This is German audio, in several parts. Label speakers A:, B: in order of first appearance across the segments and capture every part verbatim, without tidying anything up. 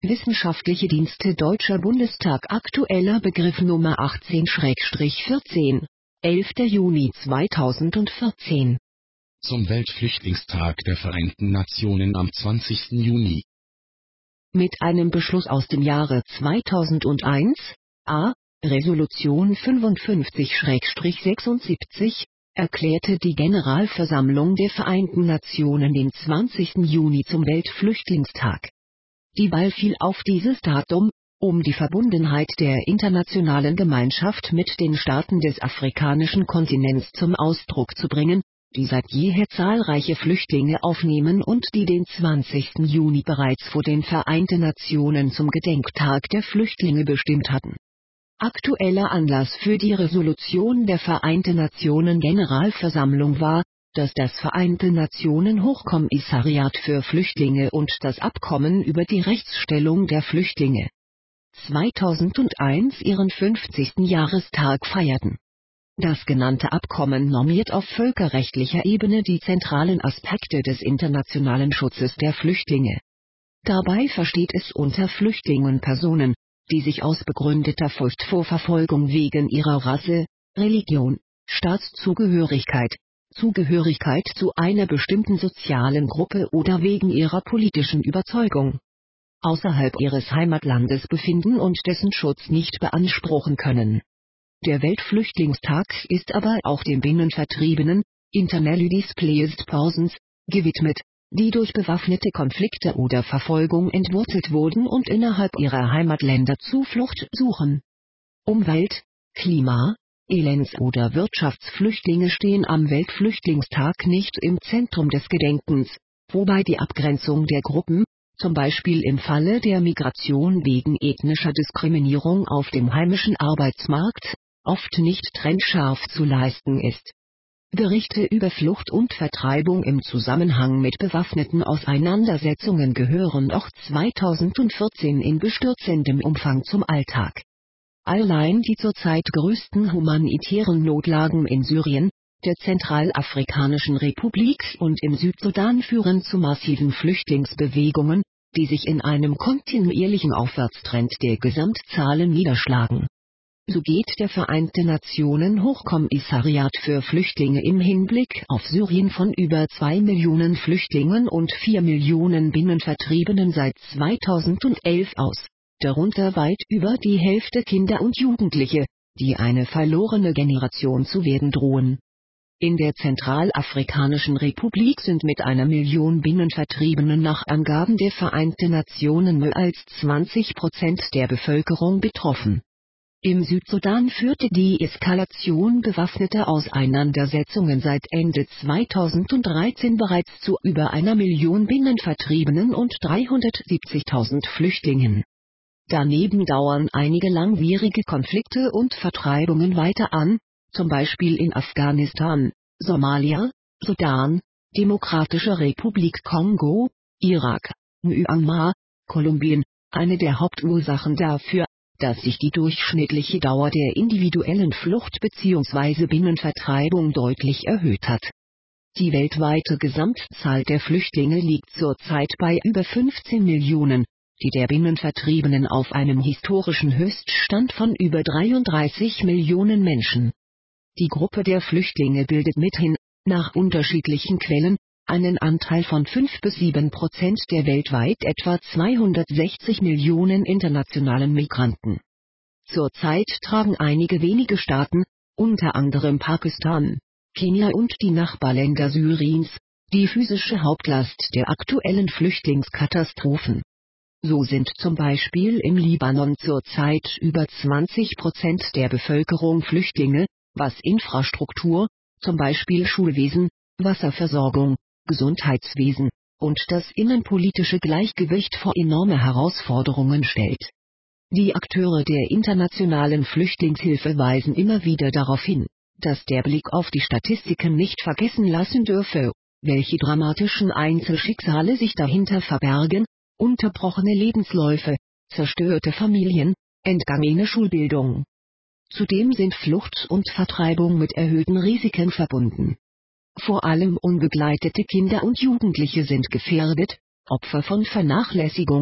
A: Wissenschaftliche Dienste Deutscher Bundestag. Aktueller Begriff Nummer achtzehn vierzehn, elfter Juni zweitausendvierzehn.
B: Zum Weltflüchtlingstag der Vereinten Nationen am zwanzigsten Juni.
A: Mit einem Beschluss aus dem Jahre zweitausendeins, a. Resolution fünfundfünfzig sechsundsiebzig, erklärte die Generalversammlung der Vereinten Nationen den zwanzigsten Juni zum Weltflüchtlingstag. Die Wahl fiel auf dieses Datum, um die Verbundenheit der internationalen Gemeinschaft mit den Staaten des afrikanischen Kontinents zum Ausdruck zu bringen, die seit jeher zahlreiche Flüchtlinge aufnehmen und die den zwanzigsten Juni bereits vor den Vereinten Nationen zum Gedenktag der Flüchtlinge bestimmt hatten. Aktueller Anlass für die Resolution der Vereinten Nationen Generalversammlung war, dass das Vereinte Nationen Hochkommissariat für Flüchtlinge und das Abkommen über die Rechtsstellung der Flüchtlinge zweitausendeins ihren fünfzigsten Jahrestag feierten. Das genannte Abkommen normiert auf völkerrechtlicher Ebene die zentralen Aspekte des internationalen Schutzes der Flüchtlinge. Dabei versteht es unter Flüchtlingen Personen, die sich aus begründeter Furcht vor Verfolgung wegen ihrer Rasse, Religion, Staatszugehörigkeit, Zugehörigkeit zu einer bestimmten sozialen Gruppe oder wegen ihrer politischen Überzeugung außerhalb ihres Heimatlandes befinden und dessen Schutz nicht beanspruchen können. Der Weltflüchtlingstag ist aber auch den Binnenvertriebenen, internally displaced persons, gewidmet, die durch bewaffnete Konflikte oder Verfolgung entwurzelt wurden und innerhalb ihrer Heimatländer Zuflucht suchen. Umwelt, Klima, Elends- oder Wirtschaftsflüchtlinge stehen am Weltflüchtlingstag nicht im Zentrum des Gedenkens, wobei die Abgrenzung der Gruppen, zum Beispiel im Falle der Migration wegen ethnischer Diskriminierung auf dem heimischen Arbeitsmarkt, oft nicht trennscharf zu leisten ist. Berichte über Flucht und Vertreibung im Zusammenhang mit bewaffneten Auseinandersetzungen gehören auch zweitausendvierzehn in bestürzendem Umfang zum Alltag. Allein die zurzeit größten humanitären Notlagen in Syrien, der Zentralafrikanischen Republik und im Südsudan führen zu massiven Flüchtlingsbewegungen, die sich in einem kontinuierlichen Aufwärtstrend der Gesamtzahlen niederschlagen. So geht der Vereinte Nationen Hochkommissariat für Flüchtlinge im Hinblick auf Syrien von über zwei Millionen Flüchtlingen und vier Millionen Binnenvertriebenen seit zweitausendelf aus, darunter weit über die Hälfte Kinder und Jugendliche, die eine verlorene Generation zu werden drohen. In der Zentralafrikanischen Republik sind mit einer Million Binnenvertriebenen nach Angaben der Vereinten Nationen mehr als zwanzig Prozent der Bevölkerung betroffen. Im Südsudan führte die Eskalation bewaffneter Auseinandersetzungen seit Ende zweitausenddreizehn bereits zu über einer Million Binnenvertriebenen und dreihundertsiebzigtausend Flüchtlingen. Daneben dauern einige langwierige Konflikte und Vertreibungen weiter an, zum Beispiel in Afghanistan, Somalia, Sudan, Demokratische Republik Kongo, Irak, Myanmar, Kolumbien. Eine der Hauptursachen dafür, dass sich die durchschnittliche Dauer der individuellen Flucht bzw. Binnenvertreibung deutlich erhöht hat. Die weltweite Gesamtzahl der Flüchtlinge liegt zurzeit bei über fünfzehn Millionen, die der Binnenvertriebenen auf einem historischen Höchststand von über dreiunddreißig Millionen Menschen. Die Gruppe der Flüchtlinge bildet mithin, nach unterschiedlichen Quellen, einen Anteil von fünf bis sieben Prozent der weltweit etwa zweihundertsechzig Millionen internationalen Migranten. Zurzeit tragen einige wenige Staaten, unter anderem Pakistan, Kenia und die Nachbarländer Syriens, die physische Hauptlast der aktuellen Flüchtlingskatastrophen. So sind zum Beispiel im Libanon zurzeit über zwanzig Prozent der Bevölkerung Flüchtlinge, was Infrastruktur, zum Beispiel Schulwesen, Wasserversorgung, Gesundheitswesen und das innenpolitische Gleichgewicht vor enorme Herausforderungen stellt. Die Akteure der internationalen Flüchtlingshilfe weisen immer wieder darauf hin, dass der Blick auf die Statistiken nicht vergessen lassen dürfe, welche dramatischen Einzelschicksale sich dahinter verbergen: unterbrochene Lebensläufe, zerstörte Familien, entgangene Schulbildung. Zudem sind Flucht und Vertreibung mit erhöhten Risiken verbunden. Vor allem unbegleitete Kinder und Jugendliche sind gefährdet, Opfer von Vernachlässigung,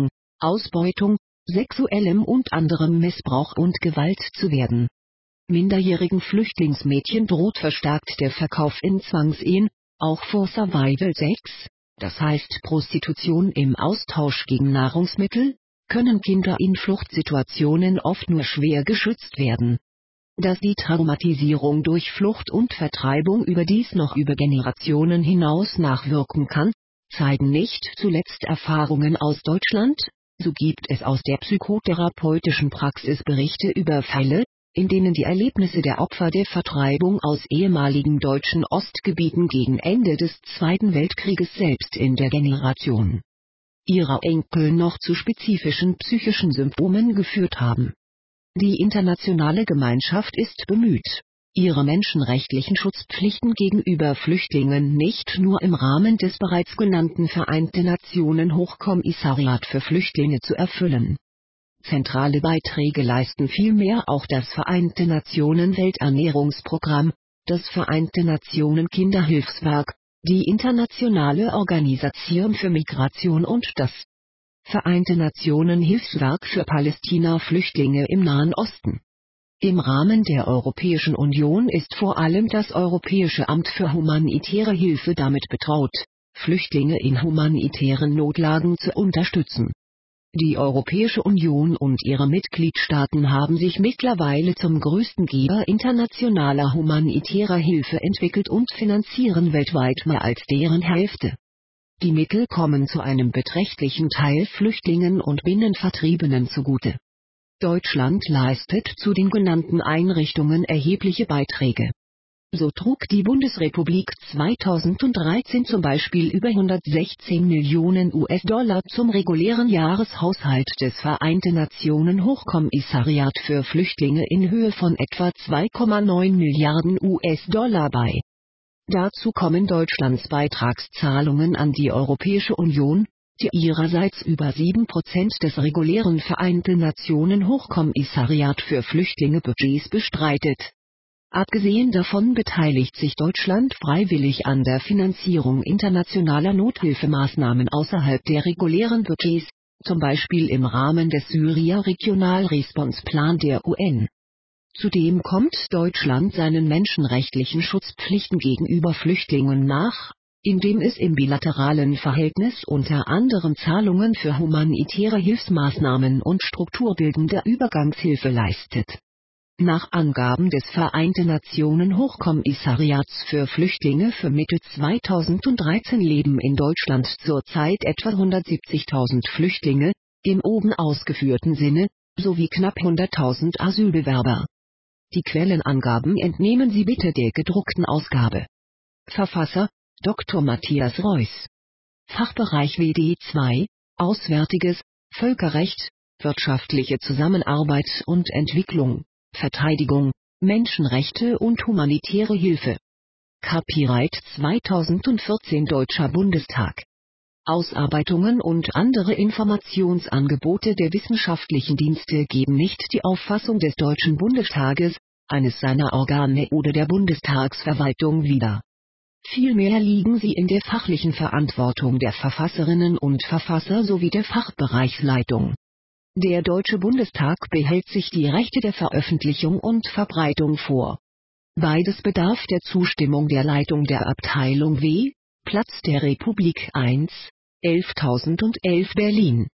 A: Ausbeutung, sexuellem und anderem Missbrauch und Gewalt zu werden. Minderjährigen Flüchtlingsmädchen droht verstärkt der Verkauf in Zwangsehen, auch for Survival Sex, das heißt Prostitution im Austausch gegen Nahrungsmittel, können Kinder in Fluchtsituationen oft nur schwer geschützt werden. Dass die Traumatisierung durch Flucht und Vertreibung überdies noch über Generationen hinaus nachwirken kann, zeigen nicht zuletzt Erfahrungen aus Deutschland, so gibt es aus der psychotherapeutischen Praxis Berichte über Fälle, in denen die Erlebnisse der Opfer der Vertreibung aus ehemaligen deutschen Ostgebieten gegen Ende des Zweiten Weltkrieges selbst in der Generation ihrer Enkel noch zu spezifischen psychischen Symptomen geführt haben. Die internationale Gemeinschaft ist bemüht, ihre menschenrechtlichen Schutzpflichten gegenüber Flüchtlingen nicht nur im Rahmen des bereits genannten Vereinten Nationen Hochkommissariat für Flüchtlinge zu erfüllen. Zentrale Beiträge leisten vielmehr auch das Vereinte Nationen Welternährungsprogramm, das Vereinte Nationen Kinderhilfswerk, die Internationale Organisation für Migration und das Vereinte Nationen Hilfswerk für Palästina-Flüchtlinge im Nahen Osten. Im Rahmen der Europäischen Union ist vor allem das Europäische Amt für humanitäre Hilfe damit betraut, Flüchtlinge in humanitären Notlagen zu unterstützen. Die Europäische Union und ihre Mitgliedstaaten haben sich mittlerweile zum größten Geber internationaler humanitärer Hilfe entwickelt und finanzieren weltweit mehr als deren Hälfte. Die Mittel kommen zu einem beträchtlichen Teil Flüchtlingen und Binnenvertriebenen zugute. Deutschland leistet zu den genannten Einrichtungen erhebliche Beiträge. So trug die Bundesrepublik zweitausenddreizehn zum Beispiel über hundertsechzehn Millionen US-Dollar zum regulären Jahreshaushalt des Vereinten Nationen Hochkommissariat für Flüchtlinge in Höhe von etwa zwei Komma neun Milliarden US-Dollar bei. Dazu kommen Deutschlands Beitragszahlungen an die Europäische Union, die ihrerseits über sieben Prozent des regulären Vereinten Nationen Hochkommissariat für Flüchtlinge Budgets bestreitet. Abgesehen davon beteiligt sich Deutschland freiwillig an der Finanzierung internationaler Nothilfemaßnahmen außerhalb der regulären Budgets, zum Beispiel im Rahmen des Syria Regional Response Plan der U N. Zudem kommt Deutschland seinen menschenrechtlichen Schutzpflichten gegenüber Flüchtlingen nach, indem es im bilateralen Verhältnis unter anderem Zahlungen für humanitäre Hilfsmaßnahmen und strukturbildende Übergangshilfe leistet. Nach Angaben des Vereinten Nationen Hochkommissariats für Flüchtlinge für Mitte zweitausenddreizehn leben in Deutschland zurzeit etwa hundertsiebzigtausend Flüchtlinge, im oben ausgeführten Sinne, sowie knapp hunderttausend Asylbewerber. Die Quellenangaben entnehmen Sie bitte der gedruckten Ausgabe. Verfasser: Doktor Matthias Reuß. Fachbereich W D zwei, Auswärtiges, Völkerrecht, wirtschaftliche Zusammenarbeit und Entwicklung, Verteidigung, Menschenrechte und humanitäre Hilfe. Copyright zweitausendvierzehn Deutscher Bundestag. Ausarbeitungen und andere Informationsangebote der wissenschaftlichen Dienste geben nicht die Auffassung des Deutschen Bundestages, eines seiner Organe oder der Bundestagsverwaltung wider. Vielmehr liegen sie in der fachlichen Verantwortung der Verfasserinnen und Verfasser sowie der Fachbereichsleitung. Der Deutsche Bundestag behält sich die Rechte der Veröffentlichung und Verbreitung vor. Beides bedarf der Zustimmung der Leitung der Abteilung W, Platz der Republik eins, elftausendundelf Berlin.